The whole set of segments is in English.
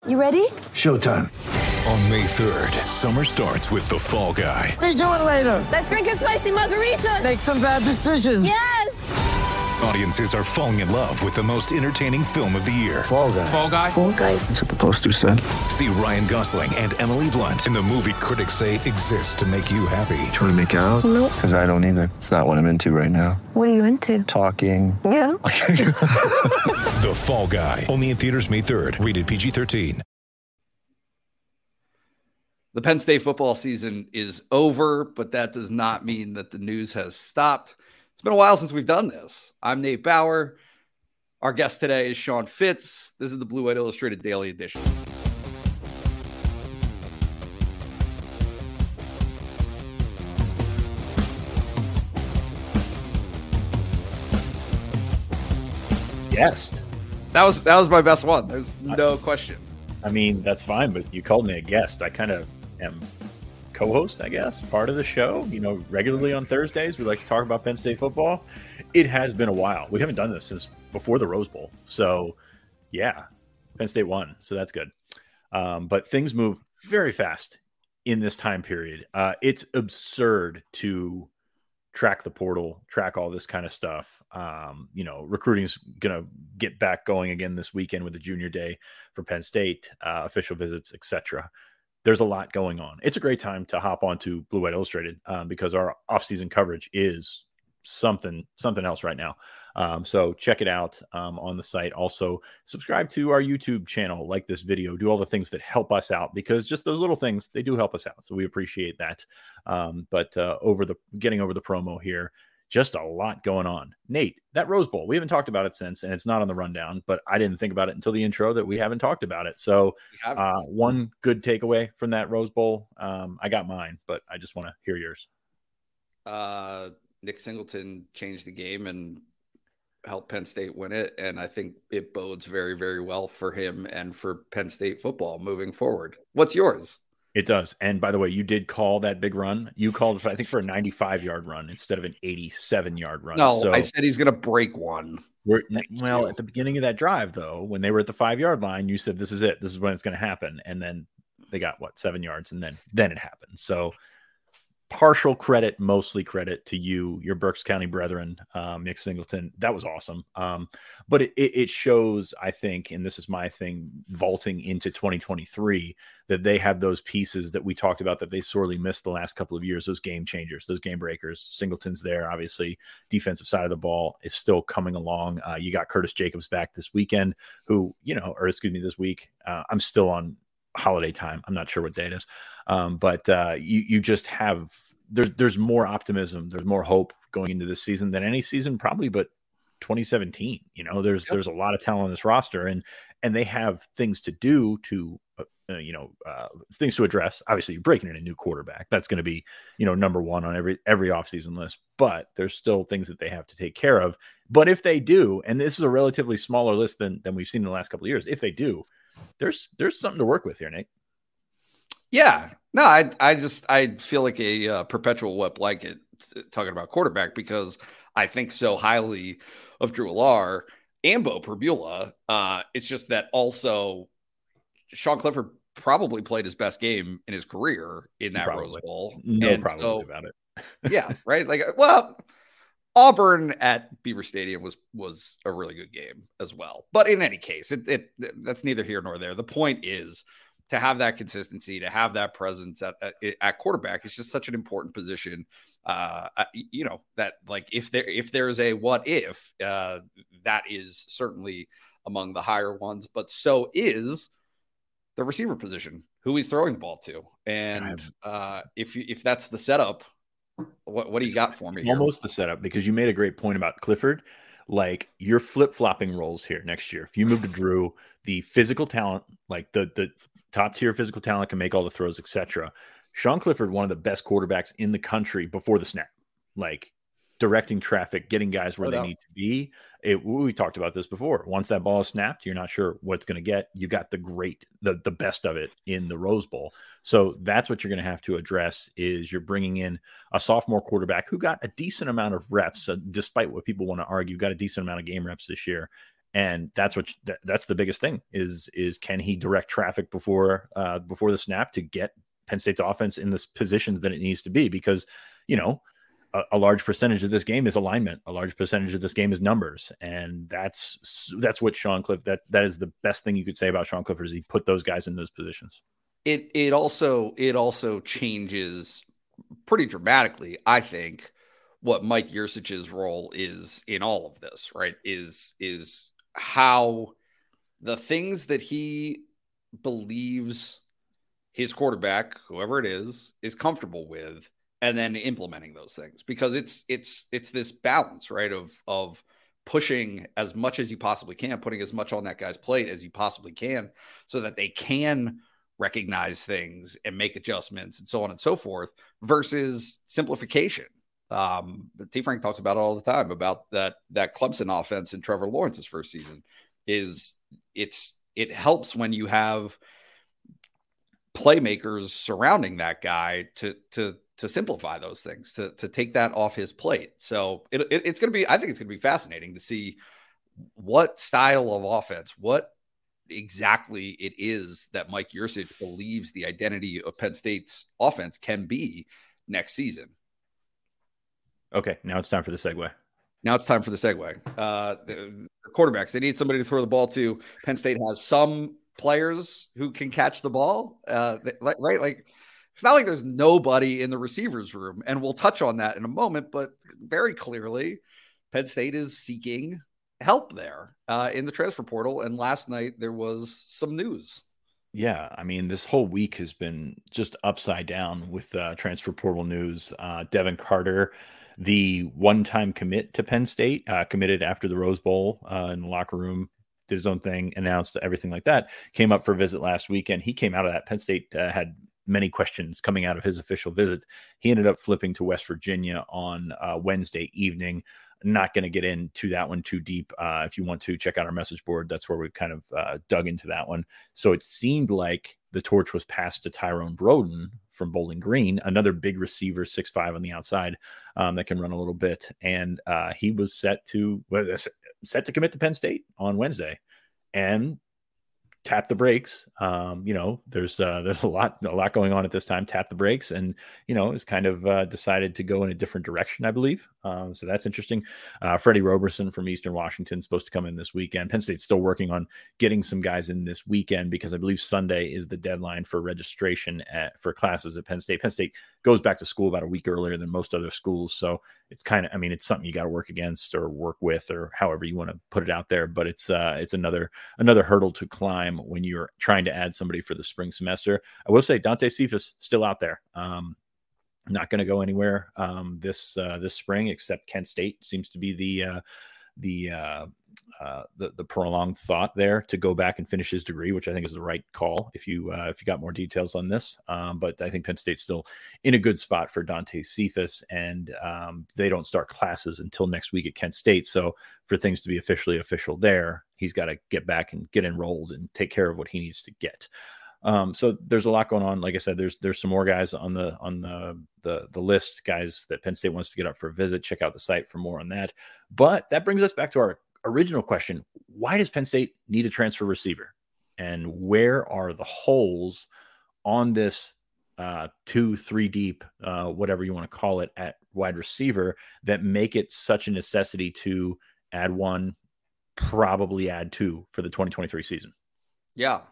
You ready? Showtime. On May 3rd, summer starts with The Fall Guy. Let's do it later. Let's drink a spicy margarita. Make some bad decisions. Yes! Audiences are falling in love with the most entertaining film of the year. Fall Guy. Fall Guy? Fall guy. That's what the poster said. See Ryan Gosling and Emily Blunt in the movie critics say exists to make you happy. Trying to make it out? Nope. Because I don't either. It's not what I'm into right now. What are you into? Talking. Yeah. The Fall Guy. Only in theaters May 3rd. Rated PG-13. The Penn State football season is over, but that does not mean that the news has stopped. It's been a while since we've done this. I'm Nate Bauer. Our guest today is Sean Fitz. This is the Blue White Illustrated Daily Edition. Guest. That was my best one. There's no question. I mean, that's fine, but you called me a guest. I kind of am co-host, I guess, part of the show. You know, regularly on Thursdays, we like to talk about Penn State football. It has been a while. We haven't done this since before the Rose Bowl. So, yeah, Penn State won. So that's good. But things move very fast in this time period. It's absurd to track the portal, track all this kind of stuff. You know, recruiting's going to get back going again this weekend with the junior day for Penn State, official visits, etc. There's a lot going on. It's a great time to hop onto Blue White Illustrated because our off-season coverage is something else right now. So check it out on the site. Also, subscribe to our YouTube channel, like this video, do all the things that help us out because just those little things, they do help us out. So we appreciate that. But getting over the promo here, just a lot going on. Nate, that Rose Bowl, we haven't talked about it since, and it's not on the rundown, but I didn't think about it until the intro that we haven't talked about it. So one good takeaway from that Rose Bowl, I got mine, but I just want to hear yours. Nick Singleton changed the game and helped Penn State win it, and I think it bodes very, very well for him and for Penn State football moving forward. What's yours? It does. And by the way, you did call that big run. You called, I think, for a 95-yard run instead of an 87-yard run. No, so I said he's going to break one. At the beginning of that drive, though, when they were at the 5-yard line, you said, this is it. This is when it's going to happen. And then they got, 7 yards, and then it happened. So partial credit, mostly credit to you, your Berks County brethren, Nick Singleton. That was awesome. But it shows, I think, and this is my thing, vaulting into 2023, that they have those pieces that we talked about that they sorely missed the last couple of years, those game changers, those game breakers. Singleton's there, obviously. Defensive side of the ball is still coming along. You got Curtis Jacobs back this weekend, this week. I'm still on holiday time. I'm not sure what day it is. But you just have, there's more optimism. There's more hope going into this season than any season probably, but 2017, there's a lot of talent on this roster and they have things to do to, things to address. Obviously you're breaking in a new quarterback. That's going to be, number one on every offseason list, but there's still things that they have to take care of. But if they do, and this is a relatively smaller list than we've seen in the last couple of years, if they do, there's something to work with here, Nate. Yeah, no, I feel like a perpetual whip like it talking about quarterback because I think so highly of Drew Allar and Bo Perbula. It's just that also Sean Clifford probably played his best game in his career in that Rose Bowl. Probably about it. Yeah, right. Auburn at Beaver Stadium was a really good game as well. But in any case, that's neither here nor there. The point is to have that consistency, to have that presence at quarterback is just such an important position. That if there's a what if, that is certainly among the higher ones, but so is the receiver position, who he's throwing the ball to. And if that's the setup, what do you got for me? Almost the setup, because you made a great point about Clifford. Like, you're flip-flopping roles here next year. If you move to Drew, the physical talent, like the top-tier physical talent can make all the throws, etc. Sean Clifford, one of the best quarterbacks in the country before the snap. Like, directing traffic, getting guys where they need to be. We talked about this before. Once that ball is snapped, you're not sure what's going to get. You got the best of it in the Rose Bowl. So that's what you're going to have to address is you're bringing in a sophomore quarterback who got a decent amount of reps, despite what people want to argue, got a decent amount of game reps this year. And that's that's the biggest thing is can he direct traffic before the snap to get Penn State's offense in the positions that it needs to be? Because, a large percentage of this game is alignment. A large percentage of this game is numbers. And that's what Sean Cliff, that is the best thing you could say about Sean Clifford, is he put those guys in those positions. It also changes pretty dramatically, I think, what Mike Yurcich's role is in all of this, right? Is how the things that he believes his quarterback, whoever it is comfortable with, and then implementing those things, because it's this balance, right? Of pushing as much as you possibly can, putting as much on that guy's plate as you possibly can, so that they can recognize things and make adjustments and so on and so forth, versus simplification. T. Frank talks about it all the time, about that Clemson offense in Trevor Lawrence's first season. It helps when you have playmakers surrounding that guy to simplify those things, to take that off his plate. So it's going to be, I think it's going to be fascinating to see what style of offense, what exactly it is that Mike Yurcich believes the identity of Penn State's offense can be next season. Okay, now it's time for the segue. The quarterbacks, they need somebody to throw the ball to. Penn State has some players who can catch the ball, right? Like, it's not like there's nobody in the receivers room, and we'll touch on that in a moment, but very clearly Penn State is seeking help there in the transfer portal. And last night there was some news. Yeah, I mean, this whole week has been just upside down with transfer portal news. Devin Carter, the one-time commit to Penn State, committed after the Rose Bowl in the locker room, did his own thing, announced everything like that, came up for a visit last weekend. He came out of that. Penn State had many questions coming out of his official visit. He ended up flipping to West Virginia on Wednesday evening. Not going to get into that one too deep. If you want to check out our message board, that's where we've kind of dug into that one. So it seemed like the torch was passed to Tyrone Broden from Bowling Green, another big receiver, 6'5" on the outside, that can run a little bit. And he was set to commit to Penn State on Wednesday, and tap the brakes. There's a lot going on at this time. Tap the brakes, and is kind of decided to go in a different direction, I believe. So that's interesting. Freddie Roberson from Eastern Washington is supposed to come in this weekend. Penn State's still working on getting some guys in this weekend, because I believe Sunday is the deadline for registration for classes at Penn State. Penn State goes back to school about a week earlier than most other schools, so it's kind of, it's something you got to work against or work with, or however you want to put it out there. But it's another hurdle to climb when you're trying to add somebody for the spring semester. I will say Dante Cephas still out there. Not going to go anywhere this spring, except Kent State seems to be the prolonged thought there, to go back and finish his degree, which I think is the right call if you got more details on this. But I think Penn State's still in a good spot for Dante Cephas, and they don't start classes until next week at Kent State. So for things to be officially official there, he's got to get back and get enrolled and take care of what he needs to get. So there's a lot going on. Like I said, there's some more guys on the list, guys that Penn State wants to get up for a visit. Check out the site for more on that. But that brings us back to our original question: why does Penn State need a transfer receiver, and where are the holes on this 2-3 deep, whatever you want to call it, at wide receiver, that make it such a necessity to add one, probably add two for the 2023 season? Yeah.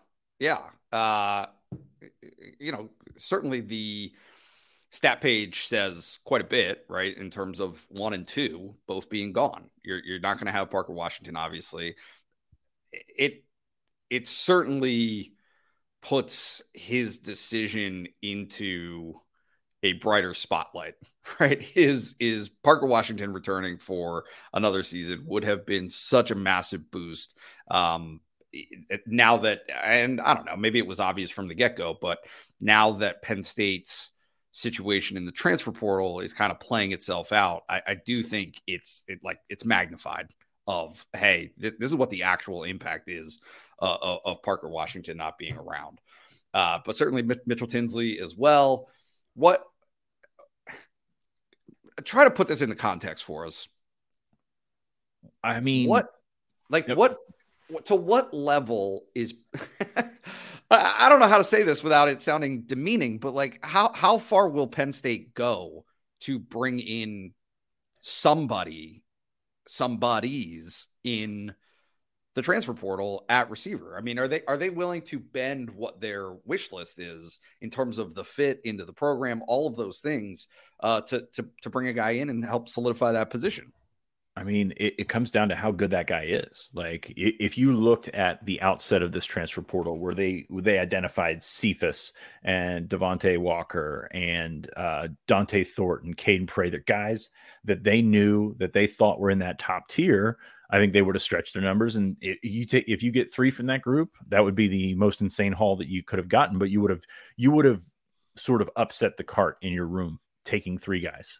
Certainly the stat page says quite a bit, right, in terms of 1 and 2 both being gone. You're not going to have Parker Washington, obviously. It certainly puts his decision into a brighter spotlight, right? Is Parker Washington returning for another season would have been such a massive boost. Now that, and I don't know, maybe it was obvious from the get-go, but now that Penn State's situation in the transfer portal is kind of playing itself out, I do think it's magnified of, hey, this is what the actual impact is of Parker Washington not being around. But certainly Mitchell Tinsley as well. Try to put this into context for us. I mean, what Like to what level is I don't know how to say this without it sounding demeaning, but like how far will Penn State go to bring in somebody's in the transfer portal at receiver? I mean, are they willing to bend what their wish list is in terms of the fit into the program, all of those things, to bring a guy in and help solidify that position? I mean, it comes down to how good that guy is. Like, if you looked at the outset of this transfer portal, where they identified Cephas and Devontae Walker and Dante Thornton, Caden Prather, guys that they knew that they thought were in that top tier, I think they would have stretched their numbers. And if you get 3 from that group, that would be the most insane haul that you could have gotten. But you would have sort of upset the cart in your room taking 3 guys.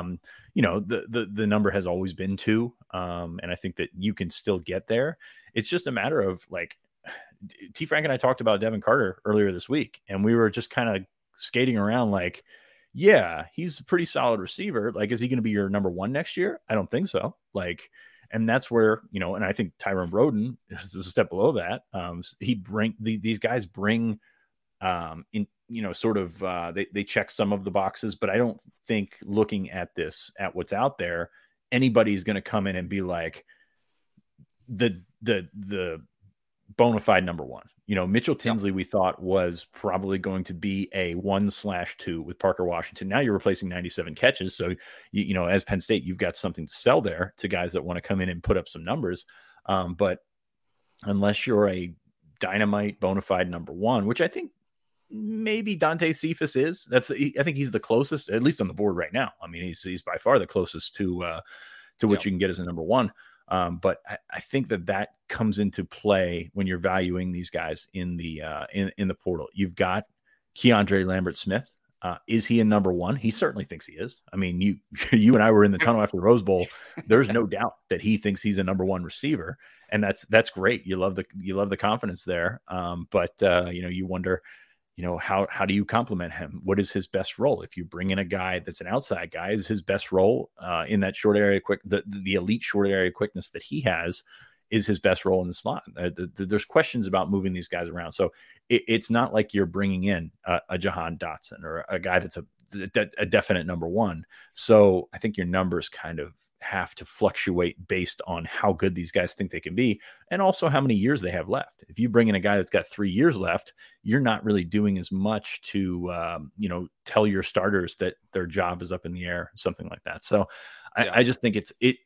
The number has always been 2. And I think that you can still get there. It's just a matter of, like, T. Frank and I talked about Devin Carter earlier this week, and we were just kind of skating around like, yeah, he's a pretty solid receiver. Like, is he going to be your number 1 next year? I don't think so. Like, and that's where, and I think Tyrone Broden is a step below that. These guys bring in, sort of, they check some of the boxes, but I don't think, looking at what's out there, anybody's going to come in and be like the bona fide number 1. Mitchell Tinsley, we thought was probably going to be a 1/2 with Parker Washington. Now you're replacing 97 catches. So, as Penn State, you've got something to sell there to guys that want to come in and put up some numbers. But unless you're a dynamite bona fide number 1, which I think maybe Dante Cephas is, I think he's the closest, at least on the board right now. I mean, he's by far the closest to what you can get as a number 1. But I think that comes into play when you're valuing these guys in the portal. You've got Keandre Lambert-Smith. Is he a number 1? He certainly thinks he is. I mean, you and I were in the tunnel after the Rose Bowl. There's no doubt that he thinks he's a number 1 receiver, and that's great. You love the confidence there. But you wonder, how do you complement him? What is his best role? If you bring in a guy that's an outside guy, is his best role in that short area the elite short area quickness that he has, is his best role in the slot? There's questions about moving these guys around. So it's not like you're bringing in a Jahan Dotson or a guy that's a definite number 1. So I think your numbers kind of have to fluctuate based on how good these guys think they can be, and also how many years they have left. If you bring in a guy that's got 3 years left, you're not really doing as much to tell your starters that their job is up in the air, something like that. So I just think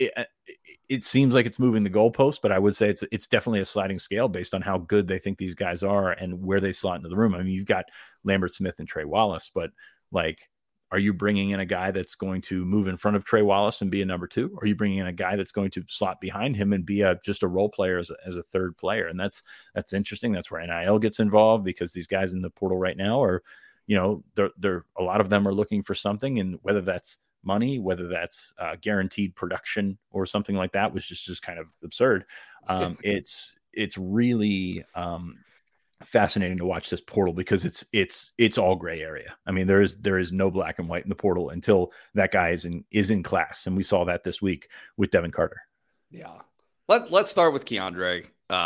it seems like it's moving the goalpost, but I would say it's definitely a sliding scale based on how good they think these guys are and where they slot into the room. I mean, you've got Lambert-Smith and Trey Wallace, but like, are you bringing in a guy that's going to move in front of Trey Wallace and be a number 2? Or are you bringing in a guy that's going to slot behind him and be just a role player as a third player? And that's interesting. That's where NIL gets involved, because these guys in the portal right now are, they're a lot of them are looking for something, and whether that's money, whether that's guaranteed production or something like that, which is just kind of absurd. It's really fascinating to watch this portal, because it's all gray area. I mean, there is no black and white in the portal until that guy is in class, and we saw that this week with Devin Carter. Yeah, let's start with Keandre.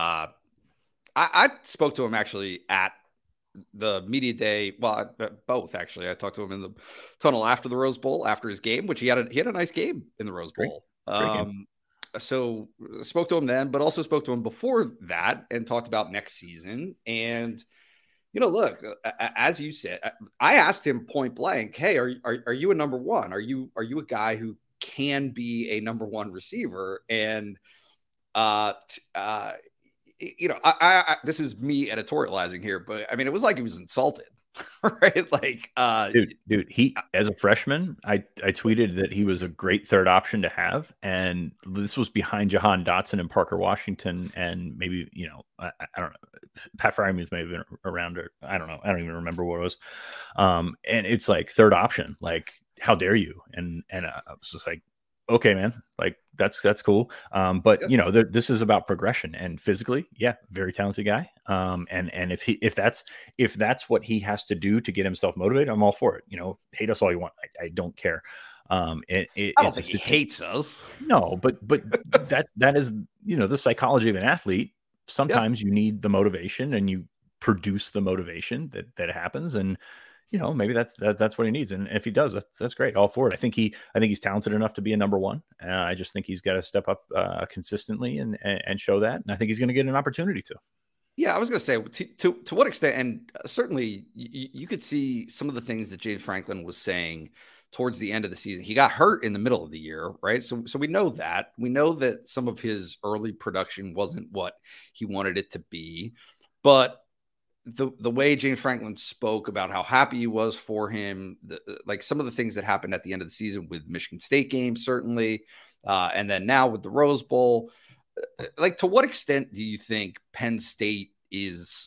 I spoke to him actually at the media day. Well, both actually. I talked to him in the tunnel after the Rose Bowl, after his game, which he had a nice game in the Rose Bowl. Great game. So spoke to him then, but also spoke to him before that and talked about next season. And, look, as you said, I asked him point blank, hey, are you a number 1? Are you a guy who can be a number 1 receiver? And, this is me editorializing here, but I mean, it was like he was insulted. Right? Like, dude, he, as a freshman, I tweeted that he was a great third option to have. And this was behind Jahan Dotson and Parker Washington. And maybe, I don't know, Pat Freiermuth may have been around, or I don't know. I don't even remember what it was. And it's like third option, like, how dare you? And I was just like, okay, man, like that's cool. But this is about progression, and physically, yeah, very talented guy. And if that's what he has to do to get himself motivated, I'm all for it. Hate us all you want. I don't care. I don't think he hates us. No, but that is, the psychology of an athlete. Sometimes you need the motivation, and you produce the motivation that happens, and maybe that's what he needs. And if he does, that's great. All for it. I think he's talented enough to be a number one. I just think he's got to step up consistently and show that. And I think he's going to get an opportunity to. Yeah, I was going to say to what extent, and certainly you could see some of the things that James Franklin was saying towards the end of the season. He got hurt in the middle of the year, right? So we know that. We know that some of his early production wasn't what he wanted it to be, but the way James Franklin spoke about how happy he was for him, like some of the things that happened at the end of the season with Michigan State game, certainly, and then now with the Rose Bowl, like to what extent do you think Penn State is?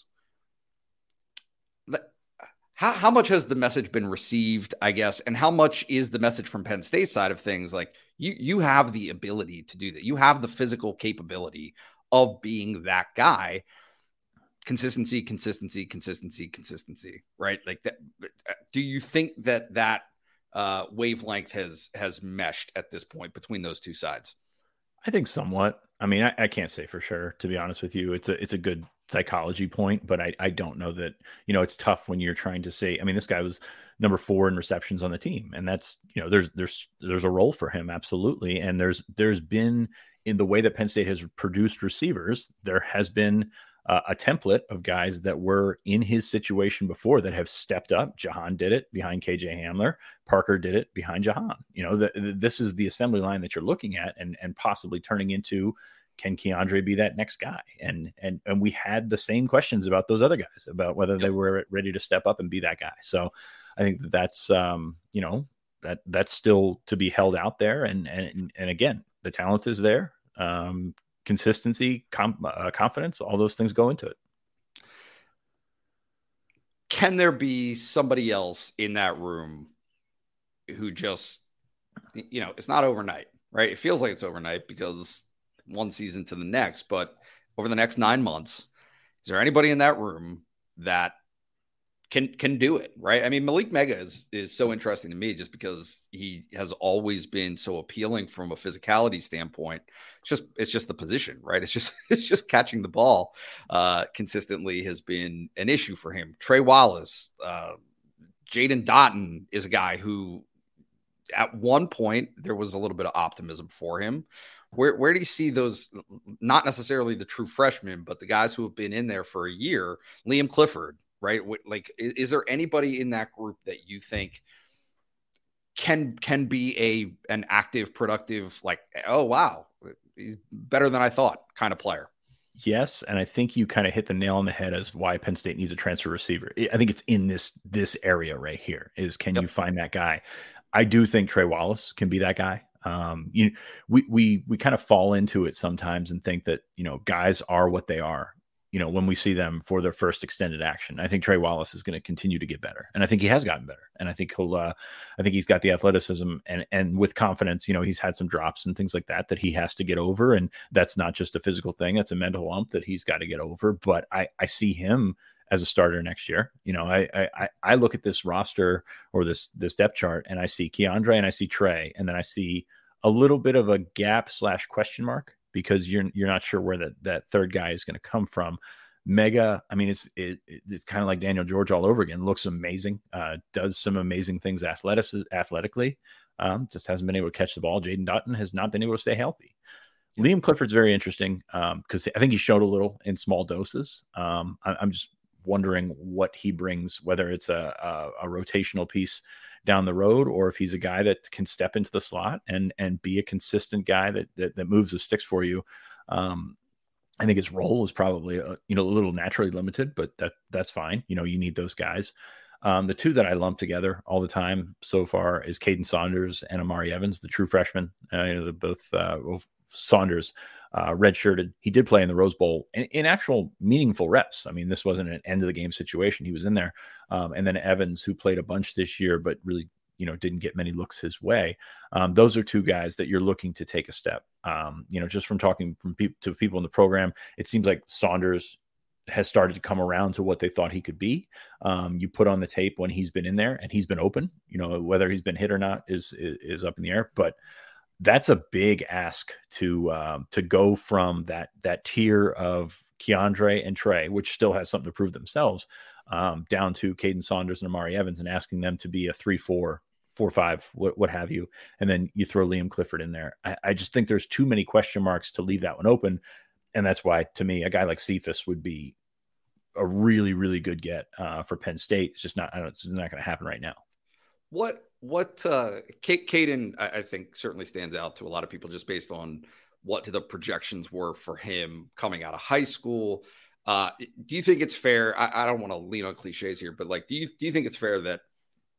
How much has the message been received, I guess, and how much is the message from Penn State side of things? Like you have the ability to do that. You have the physical capability of being that guy. Consistency, right? Like that. Do you think that wavelength has meshed at this point between those two sides? I think somewhat. I mean, I can't say for sure, to be honest with you. It's a good psychology point, but I don't know that, it's tough when you're trying to say, I mean, this guy was number 4 in receptions on the team, and that's, there's a role for him. Absolutely. And there's been, in the way that Penn State has produced receivers, there has been a template of guys that were in his situation before that have stepped up. Jahan did it behind KJ Hamler. Parker did it behind Jahan. This is the assembly line that you're looking at and possibly turning into, can Keandre be that next guy? And we had the same questions about those other guys, about whether they were ready to step up and be that guy. So I think that's, that's still to be held out there. And again, the talent is there. Consistency, confidence, all those things go into it. Can there be somebody else in that room who just, it's not overnight, right? It feels like it's overnight because one season to the next, but over the next 9 months, is there anybody in that room that can do it, right? I mean, Malik Mega is so interesting to me just because he has always been so appealing from a physicality standpoint. It's just the position, right? It's just catching the ball consistently has been an issue for him. Trey Wallace, Jaden Dotton is a guy who at one point there was a little bit of optimism for him. Where do you see those, not necessarily the true freshmen, but the guys who have been in there for a year? Liam Clifford, right? Like, is there anybody in that group that you think can be an active, productive, like, oh, wow, he's better than I thought kind of player? Yes, and I think you kind of hit the nail on the head as why Penn State needs a transfer receiver. I think it's in this area right here is, can you find that guy? I do think Trey Wallace can be that guy. We kind of fall into it sometimes and think that, guys are what they are, when we see them for their first extended action. I think Trey Wallace is going to continue to get better. And I think he has gotten better. And I think he's got the athleticism and with confidence, he's had some drops and things like that he has to get over. And that's not just a physical thing. That's a mental lump that he's got to get over. But I see him as a starter next year. I look at this roster or this depth chart, and I see Keandre and I see Trey, and then I see a little bit of a gap / question mark because you're not sure where that third guy is going to come from. Mega, I mean, it's kind of like Daniel George all over again. Looks amazing, does some amazing things athletically. Just hasn't been able to catch the ball. Jaden Dotton has not been able to stay healthy. Liam Clifford's very interesting because I think he showed a little in small doses. I'm just wondering what he brings, whether it's a rotational piece down the road or if he's a guy that can step into the slot and be a consistent guy that moves the sticks for you. I think his role is probably a little naturally limited, but that's fine. You need those guys. The two that I lump together all the time so far is Caden Saunders and Amari Evans, the true freshmen. Saunders redshirted. He did play in the Rose Bowl in actual meaningful reps. I mean, this wasn't an end of the game situation. He was in there. And then Evans, who played a bunch this year, but really, didn't get many looks his way. Those are two guys that you're looking to take a step. Just from talking to people in the program, it seems like Saunders has started to come around to what they thought he could be. You put on the tape when he's been in there and he's been open, whether he's been hit or not is up in the air, but that's a big ask to go from that tier of Keandre and Trey, which still has something to prove themselves, down to Caden Saunders and Amari Evans, and asking them to be a 3-4, 4-5, what have you. And then you throw Liam Clifford in there. I just think there's too many question marks to leave that one open. And that's why, to me, a guy like Cephas would be a really, really good get for Penn State. It's just not, it's not going to happen right now. Caden, I think, certainly stands out to a lot of people just based on what the projections were for him coming out of high school. Do you think it's fair? I don't want to lean on cliches here, but like, do you think it's fair that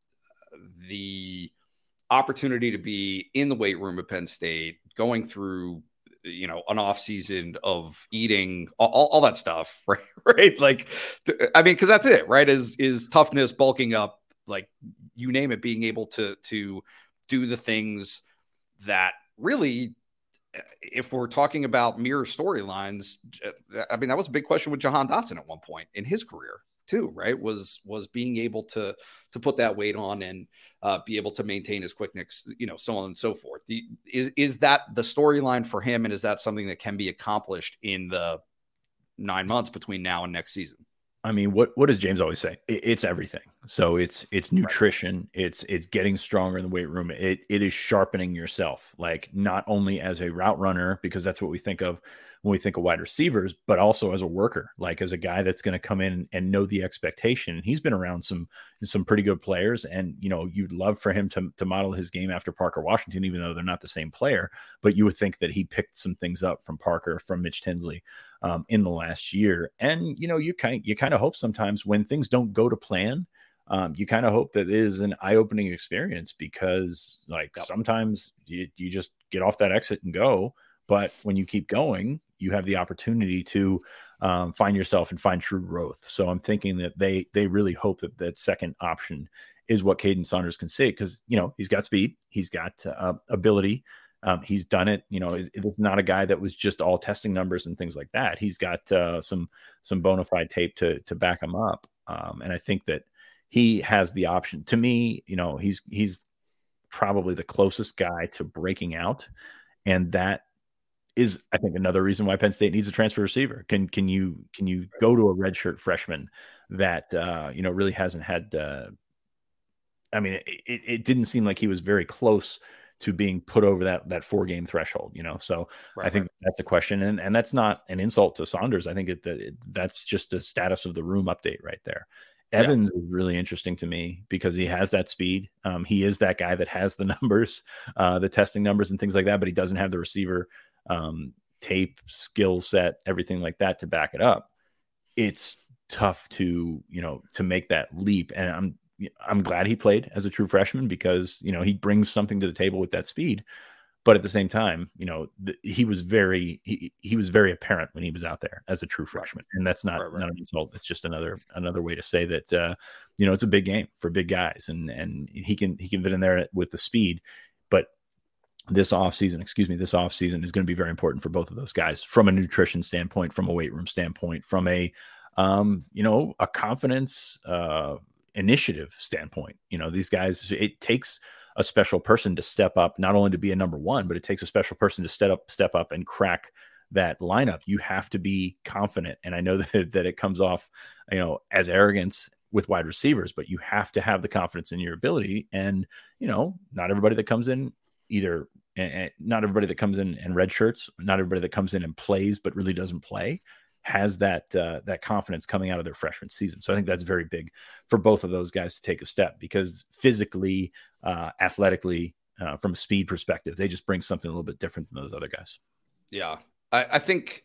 the opportunity to be in the weight room at Penn State, going through, an off season of eating all that stuff, right? Like, I mean, cause that's it, right? Is toughness, bulking up, like you name it, being able to do the things that really, if we're talking about mirror storylines, I mean, that was a big question with Jahan Dotson at one point in his career too, right? Was being able to put that weight on and be able to maintain his quickness, so on and so forth. Is that the storyline for him? And is that something that can be accomplished in the 9 months between now and next season? I mean, what does James always say? It's everything. So it's nutrition. Right. It's getting stronger in the weight room. It is sharpening yourself, like not only as a route runner, because that's what we think of when we think of wide receivers, but also as a worker, like as a guy that's going to come in and know the expectation. He's been around some pretty good players, and you'd love for him to model his game after Parker Washington, even though they're not the same player. But you would think that he picked some things up from Parker, from Mitch Tinsley in the last year. And you kind of hope sometimes when things don't go to plan, you kind of hope that it is an eye-opening experience, because sometimes you just get off that exit and go. But when you keep going, you have the opportunity to find yourself and find true growth. So I'm thinking that they really hope that second option is what Caden Saunders can say, because he's got speed, he's got ability, he's done it. It's not a guy that was just all testing numbers and things like that. He's got some bona fide tape to back him up, and I think that he has the option. To me, he's probably the closest guy to breaking out, and that is, I think, another reason why Penn State needs a transfer receiver. Can you go to a redshirt freshman that really hasn't had? I mean, it didn't seem like he was very close to being put over that 4-game threshold. So right, I think that's a question, and that's not an insult to Saunders. I think that's just a status of the room update right there. Evans is really interesting to me because he has that speed. He is that guy that has the numbers, the testing numbers and things like that, but he doesn't have the receiver tape, skill set, everything like that to back it up. It's tough to make that leap. And I'm glad he played as a true freshman, because, he brings something to the table with that speed. But at the same time, he was very apparent when he was out there as a true freshman, and that's not an insult. It's just another way to say that it's a big game for big guys, and he can fit in there with the speed. But this offseason is going to be very important for both of those guys, from a nutrition standpoint, from a weight room standpoint, from a a confidence initiative standpoint. These guys, it takes a special person to step up, not only to be a number one, but it takes a special person to step up and crack that lineup. You have to be confident. And I know that it comes off, as arrogance with wide receivers, but you have to have the confidence in your ability. And, not everybody that comes in not everybody that comes in red shirts, not everybody that comes in and plays, but really doesn't play, has that confidence coming out of their freshman season. So I think that's very big for both of those guys to take a step, because physically, athletically, from a speed perspective, they just bring something a little bit different than those other guys. Yeah. I think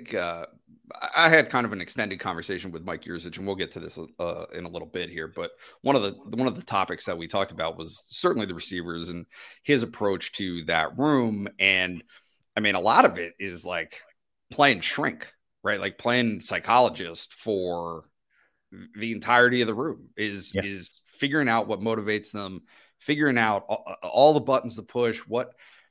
I had kind of an extended conversation with Mike Yurcich, and we'll get to this in a little bit here. But one of the topics that we talked about was certainly the receivers and his approach to that room. And I mean, a lot of it is like playing shrink, right? Like playing psychologist for the entirety of the room is figuring out what motivates them, figuring out all the buttons to push, what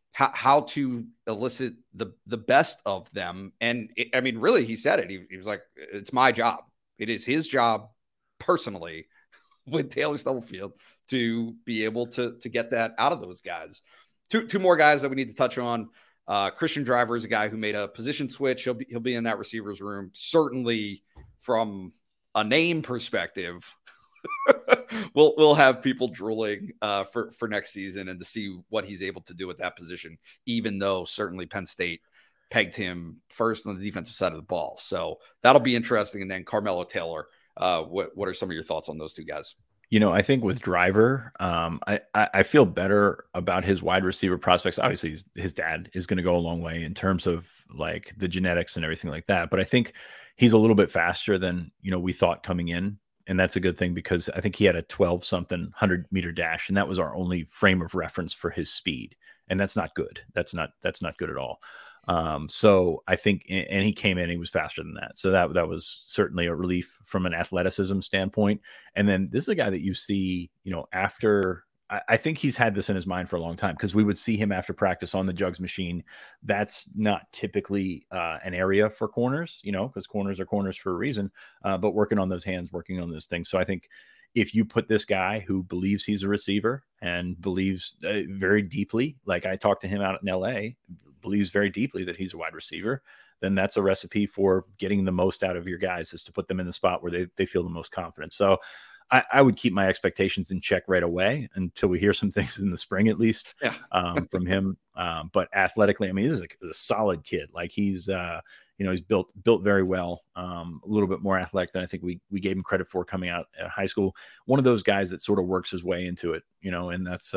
how to elicit the best of them. And I mean, really, he said it. He was like, it's my job. It is his job personally with Taylor Stubblefield to be able to get that out of those guys. Two more guys that we need to touch on. Christian Driver is a guy who made a position switch. He'll be in that receivers room. Certainly from a name perspective, we'll have people drooling for next season and to see what he's able to do with that position, even though certainly Penn State pegged him first on the defensive side of the ball. So that'll be interesting. And then Carmelo Taylor, what are some of your thoughts on those two guys? I think with Driver, I feel better about his wide receiver prospects. Obviously, his dad is going to go a long way in terms of like the genetics and everything like that. But I think he's a little bit faster than, we thought coming in. And that's a good thing because I think he had a 12-something 100-meter dash, and that was our only frame of reference for his speed. And that's not good. That's not good at all. So I think, and he came in, he was faster than that. So that was certainly a relief from an athleticism standpoint. And then this is a guy that you see, after, I think he's had this in his mind for a long time because we would see him after practice on the jugs machine. That's not typically an area for corners, because corners are corners for a reason, but working on those hands, working on those things. So I think if you put this guy who believes he's a receiver and believes very deeply, like I talked to him out in LA, believes very deeply that he's a wide receiver, then that's a recipe for getting the most out of your guys, is to put them in the spot where they feel the most confident. So I would keep my expectations in check right away until we hear some things in the spring, at least from him. But athletically, I mean, this is a solid kid. Like he's built very well, a little bit more athletic than I think we gave him credit for coming out of high school. One of those guys that sort of works his way into it, and that's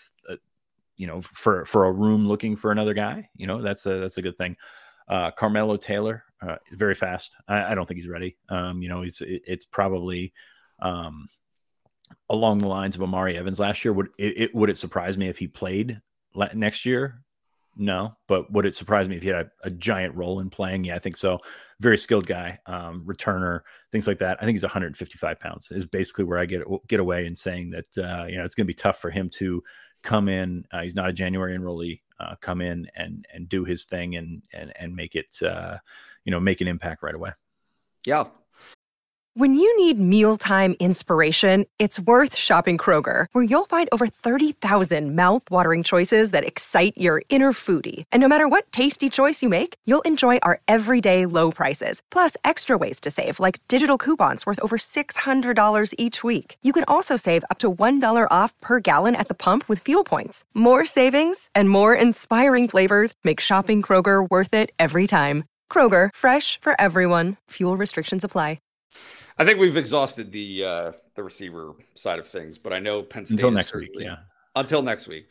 for a room looking for another guy, that's a good thing. Carmelo Taylor, very fast. I don't think he's ready. It's probably along the lines of Amari Evans last year. Would it surprise me if he played next year? No, but would it surprise me if he had a giant role in playing? Yeah, I think so. Very skilled guy, returner, things like that. I think he's 155 pounds is basically where I get away in saying that, it's going to be tough for him to come in. He's not a January enrollee, come in and do his thing and make it, make an impact right away. Yeah. When you need mealtime inspiration, it's worth shopping Kroger, where you'll find over 30,000 mouth-watering choices that excite your inner foodie. And no matter what tasty choice you make, you'll enjoy our everyday low prices, plus extra ways to save, like digital coupons worth over $600 each week. You can also save up to $1 off per gallon at the pump with fuel points. More savings and more inspiring flavors make shopping Kroger worth it every time. Kroger, fresh for everyone. Fuel restrictions apply. I think we've exhausted the receiver side of things, but I know Penn State until next week. Yeah, until next week.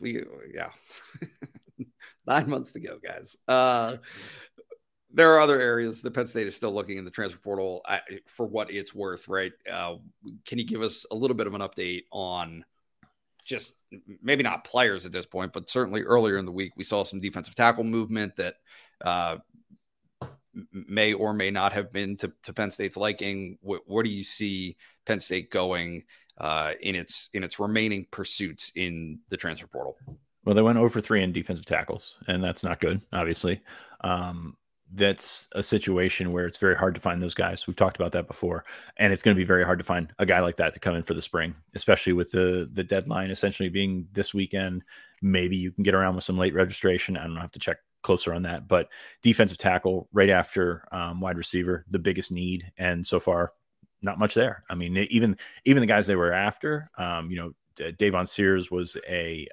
9 months to go, guys. There are other areas that Penn State is still looking in the transfer portal for what it's worth, right? Can you give us a little bit of an update on just maybe not players at this point, but certainly earlier in the week we saw some defensive tackle movement that may or may not have been to Penn State's liking. Where do you see Penn State going in its remaining pursuits in the transfer portal? Well, they went 0-for-3 in defensive tackles, and that's not good, obviously. That's a situation where it's very hard to find those guys. We've talked about that before, and it's going to be very hard to find a guy like that to come in for the spring, especially with the deadline essentially being this weekend. Maybe you can get around with some late registration. I don't have to check closer on that, but defensive tackle right after wide receiver, the biggest need. And so far, not much there. I mean, even the guys they were after, Davon Sears was a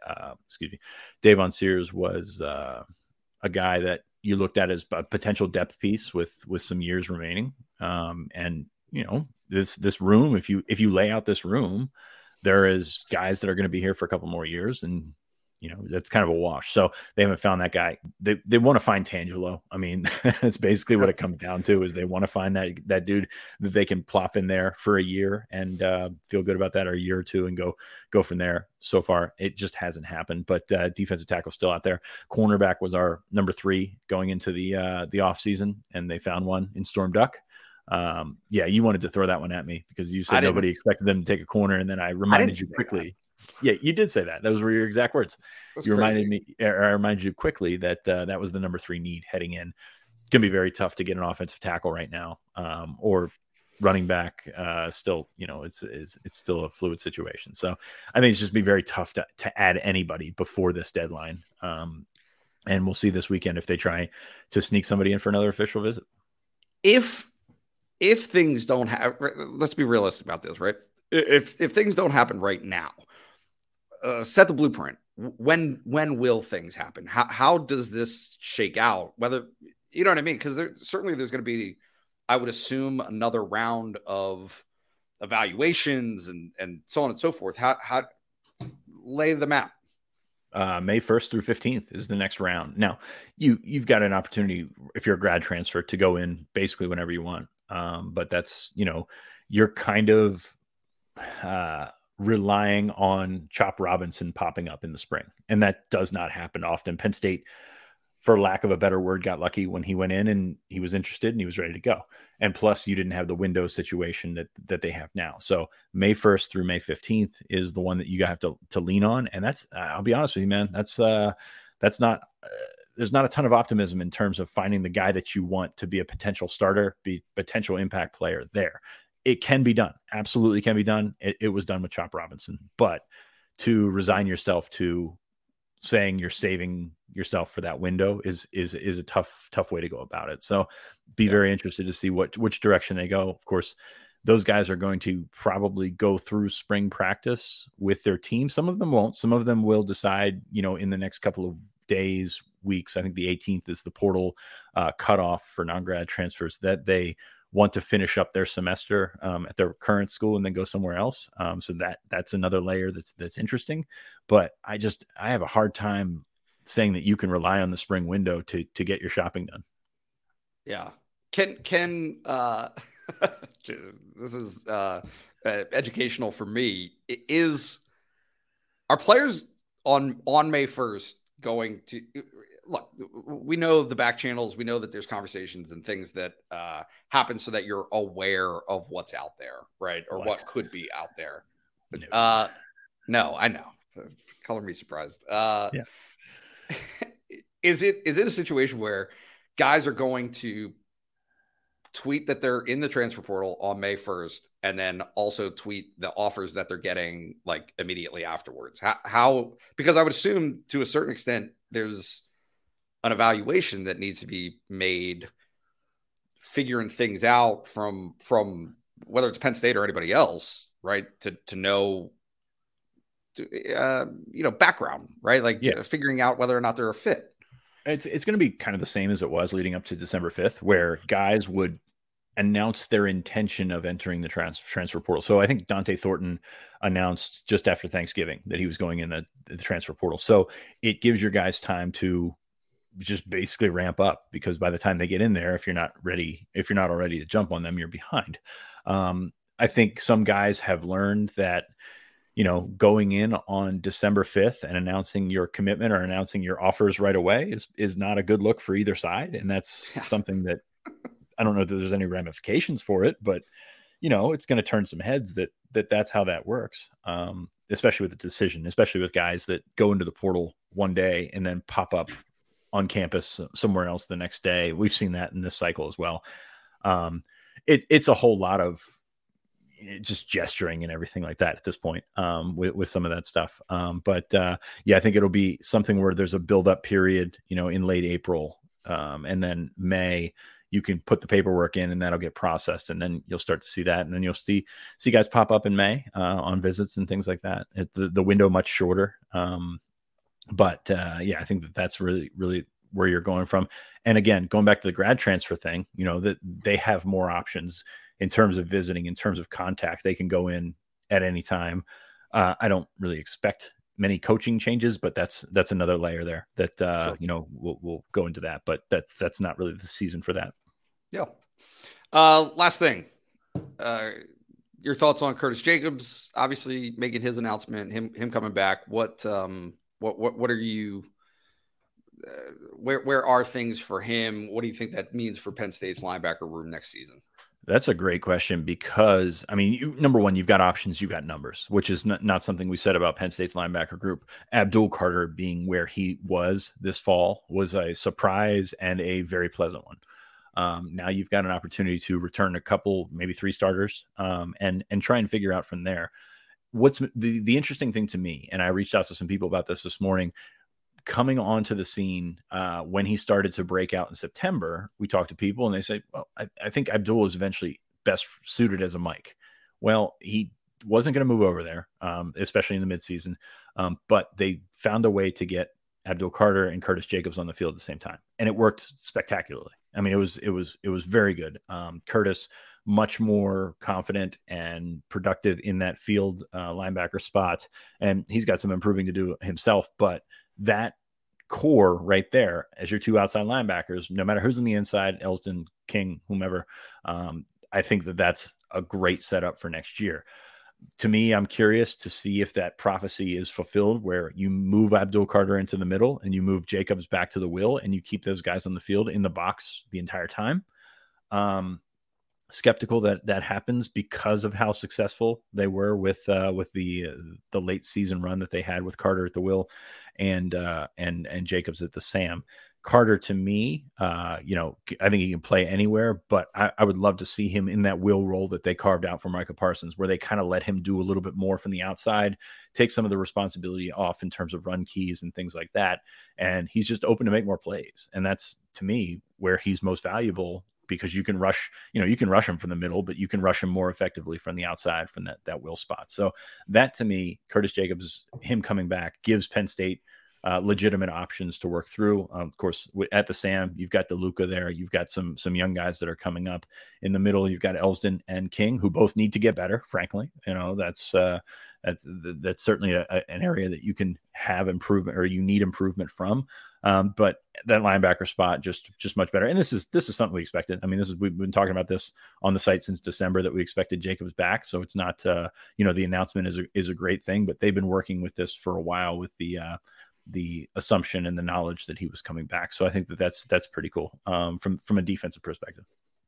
guy that you looked at as a potential depth piece with some years remaining. And this room, if you lay out this room, there is guys that are going to be here for a couple more years, and that's kind of a wash. So they haven't found that guy. They want to find Tangelo. I mean, that's basically what it comes down to, is they want to find that dude that they can plop in there for a year and feel good about that, or a year or two, and go from there. So far, it just hasn't happened. But defensive tackle still out there. Cornerback was our number 3 going into the off season, and they found one in Storm Duck. You wanted to throw that one at me because you said nobody expected them to take a corner, and then I reminded you quickly Yeah, you did say that. Those were your exact words. That's You reminded crazy. me, or I reminded you quickly that that was the number 3 need heading in. It's going to be very tough to get an offensive tackle right now, or running back. Still, it's still a fluid situation. So I think it's just be very tough to add anybody before this deadline. And we'll see this weekend if they try to sneak somebody in for another official visit. If things don't have, let's be realistic about this, right? If things don't happen right now, set the blueprint. When will things happen? How does this shake out? Whether, you know what I mean? Because there's going to be, I would assume, another round of evaluations and so on and so forth. How lay the map? May 1st through 15th is the next round. Now, you've got an opportunity if you're a grad transfer to go in basically whenever you want. But that's, you're kind of relying on Chop Robinson popping up in the spring. And that does not happen often. Penn State, for lack of a better word, got lucky when he went in and he was interested and he was ready to go. And plus, you didn't have the window situation that they have now. So May 1st through May 15th is the one that you have to lean on. And that's, I'll be honest with you, man, that's not, there's not a ton of optimism in terms of finding the guy that you want to be a potential starter, be potential impact player there. It can be done. Absolutely can be done. It was done with Chop Robinson, but to resign yourself to saying you're saving yourself for that window is a tough way to go about it. So be very interested to see which direction they go. Of course, those guys are going to probably go through spring practice with their team. Some of them won't. Some of them will decide, in the next couple of days, weeks. I think the 18th is the portal cutoff for non-grad transfers, that they want to finish up their semester at their current school and then go somewhere else. So that's another layer that's interesting. But I have a hard time saying that you can rely on the spring window to get your shopping done. Yeah. Can this is educational for me. Are players on May 1st going to look? We know the back channels. We know that there's conversations and things that happen so that you're aware of what's out there, right? Or what could be out there. No, I know. Color me surprised. Yeah. Is it a situation where guys are going to tweet that they're in the transfer portal on May 1st and then also tweet the offers that they're getting like immediately afterwards? How because I would assume to a certain extent there's an evaluation that needs to be made, figuring things out from whether it's Penn State or anybody else, right? To know, background, right? Like figuring out whether or not they're a fit. It's going to be kind of the same as it was leading up to December 5th, where guys would announce their intention of entering the transfer portal. So I think Dante Thornton announced just after Thanksgiving that he was going in the transfer portal. So it gives your guys time to just basically ramp up, because by the time they get in there, if you're not already to jump on them, you're behind. I think some guys have learned that, going in on December 5th and announcing your commitment or announcing your offers right away is not a good look for either side. And that's something that I don't know that there's any ramifications for it, but it's going to turn some heads that's how that works. Especially with the decision, especially with guys that go into the portal one day and then pop up on campus somewhere else the next day. We've seen that in this cycle as well. It's a whole lot of just gesturing and everything like that at this point with some of that stuff. But I think it'll be something where there's a build-up period, in late April, and then May, you can put the paperwork in and that'll get processed, and then you'll start to see that. And then you'll see guys pop up in May on visits and things like that. The window much shorter. But I think that's really, really where you're going from. And again, going back to the grad transfer thing, that they have more options in terms of visiting, in terms of contact. They can go in at any time. I don't really expect many coaching changes, but that's another layer there that, sure. We'll go into that, but that's not really the season for that. Yeah. Last thing, your thoughts on Curtis Jacobs, obviously making his announcement, him coming back. What are you, where are things for him? What do you think that means for Penn State's linebacker room next season? That's a great question because, I mean, number one, you've got options, you've got numbers, which is not something we said about Penn State's linebacker group. Abdul Carter being where he was this fall was a surprise and a very pleasant one. Now you've got an opportunity to return a couple, maybe 3 starters, and try and figure out from there. What's the interesting thing to me, and I reached out to some people about this morning, coming onto the scene when he started to break out in September, we talked to people and they say, well, I think Abdul is eventually best suited as a Mike. Well, he wasn't going to move over there, especially in the midseason. But they found a way to get Abdul Carter and Curtis Jacobs on the field at the same time. And it worked spectacularly. I mean, it was very good. Curtis, much more confident and productive in that field linebacker spot. And he's got some improving to do himself, but that core right there as your 2 outside linebackers, no matter who's on the inside, Elsdon, King, whomever, I think that's a great setup for next year. To me, I'm curious to see if that prophecy is fulfilled where you move Abdul Carter into the middle and you move Jacobs back to the will and you keep those guys on the field in the box the entire time. Skeptical that happens because of how successful they were with the late season run that they had with Carter at the will and Jacobs at the Sam. Carter, to me, I think he can play anywhere, but I would love to see him in that will role that they carved out for Micah Parsons, where they kind of let him do a little bit more from the outside, take some of the responsibility off in terms of run keys and things like that. And he's just open to make more plays. And that's, to me, where he's most valuable, because you can rush him from the middle, but you can rush him more effectively from the outside from that will spot. So that, to me, Curtis Jacobs, him coming back, gives Penn State legitimate options to work through. Of course, at the Sam, you've got DeLuca there. You've got some young guys that are coming up in the middle. You've got Elsdon and King, who both need to get better. Frankly, that's certainly an area that you can have improvement, or you need improvement from. But that linebacker spot just much better. And this is something we expected. I mean, we've been talking about this on the site since December, that we expected Jacobs back. So it's not the announcement is a great thing, but they've been working with this for a while with the assumption and the knowledge that he was coming back. So I think that's pretty cool from a defensive perspective.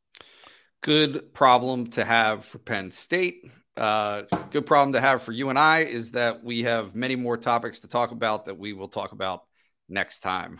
Good problem to have for Penn State. Good problem to have for you and I is that we have many more topics to talk about that we will talk about next time.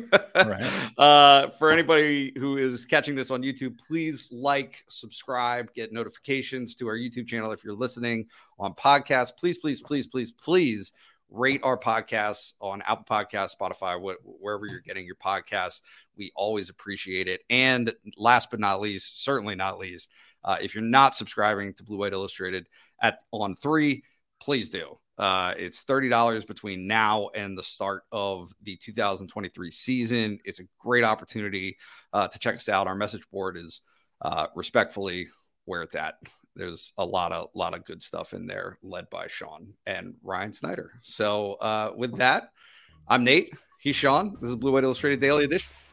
Right. For anybody who is catching this on YouTube, please like, subscribe, get notifications to our YouTube channel. If you're listening on podcasts, please rate our podcasts on Apple Podcasts, Spotify, wherever you're getting your podcasts. We always appreciate it. And last but not least, certainly not least, if you're not subscribing to Blue White Illustrated on 3, please do. It's $30 between now and the start of the 2023 season. It's a great opportunity to check us out. Our message board is respectfully where it's at. There's a lot of good stuff in there, led by Sean and Ryan Snyder. So with that, I'm Nate. He's Sean. This is Blue White Illustrated Daily Edition.